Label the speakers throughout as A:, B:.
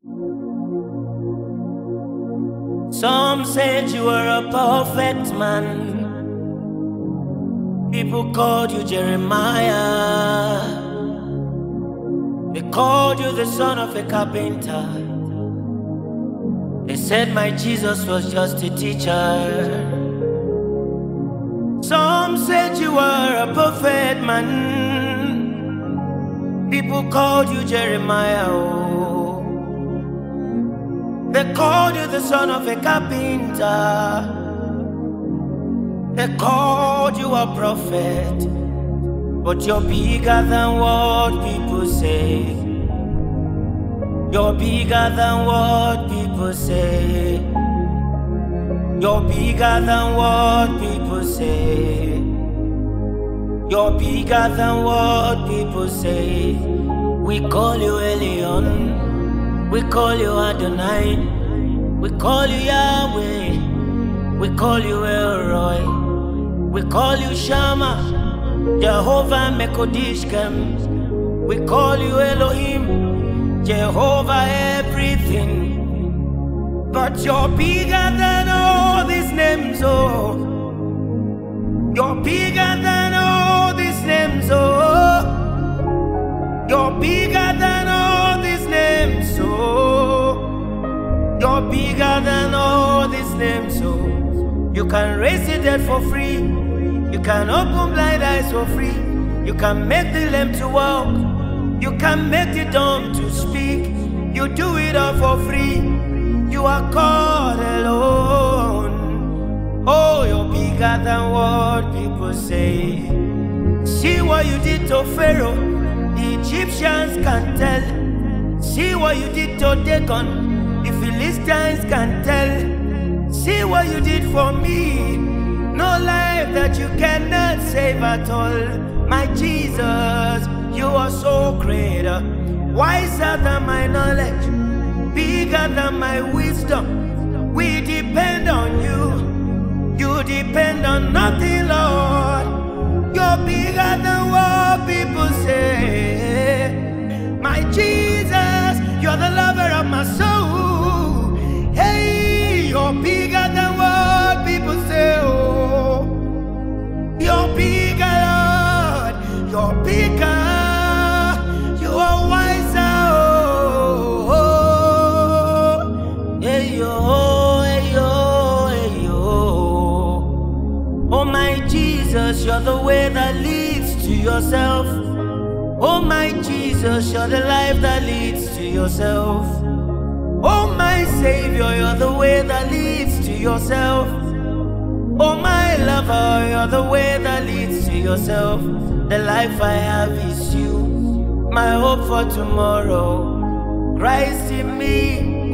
A: Some said you were a perfect man. People called you Jeremiah. They called you the son of a carpenter. They said my Jesus was just a teacher. Some said you were a perfect man. People called you Jeremiah. Oh. They called you the son of a carpenter. They called you a prophet. But you're bigger than what people say. You're bigger than what people say. You're bigger than what people say. You're bigger than what people say. We call you Elion. We call you Adonai. We call you Yahweh. We call you El Roy. We call you Shammah, Jehovah Mekodishkem. We call you Elohim, Jehovah everything. But you're bigger than all these names, oh. You're bigger than all these names, oh. You're bigger than all these names, oh. You're bigger than all these names, oh. You can raise the dead for free. You can open blind eyes for free. You can make the lame to walk. You can make the dumb to speak. You do it all for free. You are God alone. Oh, you're bigger than what people say. See what you did to Pharaoh. The Egyptians can tell. See what you did to Dagon. The Philistines can tell. See what you did for me. No life that you cannot save at all. My Jesus, you are so great. Wiser than my knowledge, bigger than my wisdom. We depend on you. You depend on nothing, Lord. You're bigger than what people say. My Jesus, you're the lover of my soul. Hey, you're bigger than what people say, oh. You're bigger, Lord. You're bigger. You are wiser, oh. Hey, yo, hey, yo, hey, yo. Oh, my Jesus, you're the way that leads to yourself. Oh, my Jesus, you're the life that leads to yourself. Oh, my Savior, you're the way that leads to yourself. Oh, my lover, you're the way that leads to yourself. The life I have is you, my hope for tomorrow. Christ in me,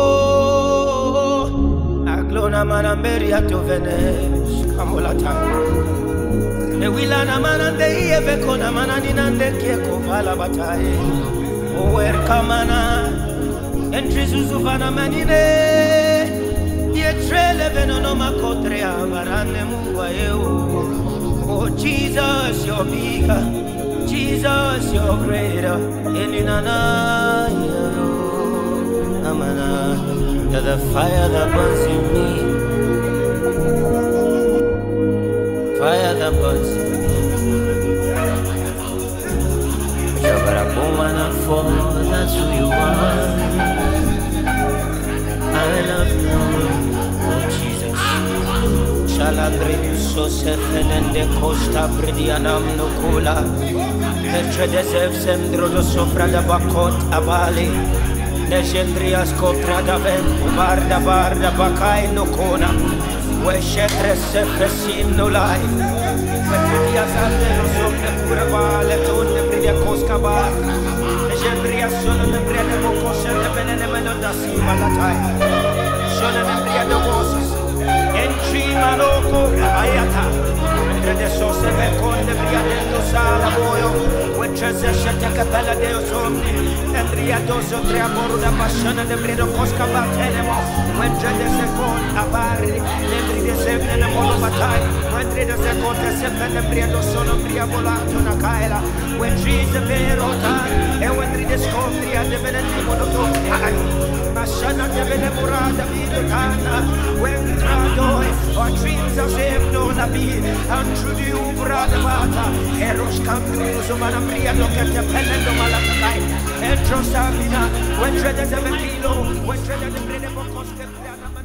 A: oh. Aglona manamberia to Venice, Kamolata. The Willana manande, Evekona mananinande, Kieko Valabatai. Oh, where Kamana. Entri Zuzufana manine, Dietrele venono makotrea varane muwaeo. Oh Jesus, you're bigger. Jesus, you're greater. Elinana, Amana, you're the fire that burns in me. Fire that burns in me. You're a woman and fall, that's who you are. I love you, oh Jesus. Shalandre so sefenende costa bridianam no cola. Petre desev sendro do sopra da bacot abali. Legendrias copra da ven, barda bacai no cona. We shetre sefesim no lai. Petrias ante no sopra pura vale, tonne bridia cosca bar. Legendrias sono de brede bocosha de venene da sima la tai. Sono de brede bocosha. Entri maloko ayata. Entre de sose ve con de brede do sala boyo. Which is a shata capella de osomni. Endria doso tre amoru da passione de brede cosca battenemo. When de second abari. Lembri de sempre na mono batai. When de second de sempre de brede sono bria volato na kaila. When she's a vero time. And when they discover the venene mono to Ashana Devele Murada Vidana, when we cry joy, our dreams are saved, no Nabi, and through you, brother Vata, Eros Kandu, Sumanabria, look at the Pelendo Malatakai, Etro Sabina, when Treasure the Kilo, when Treasure the Brenebo Costa.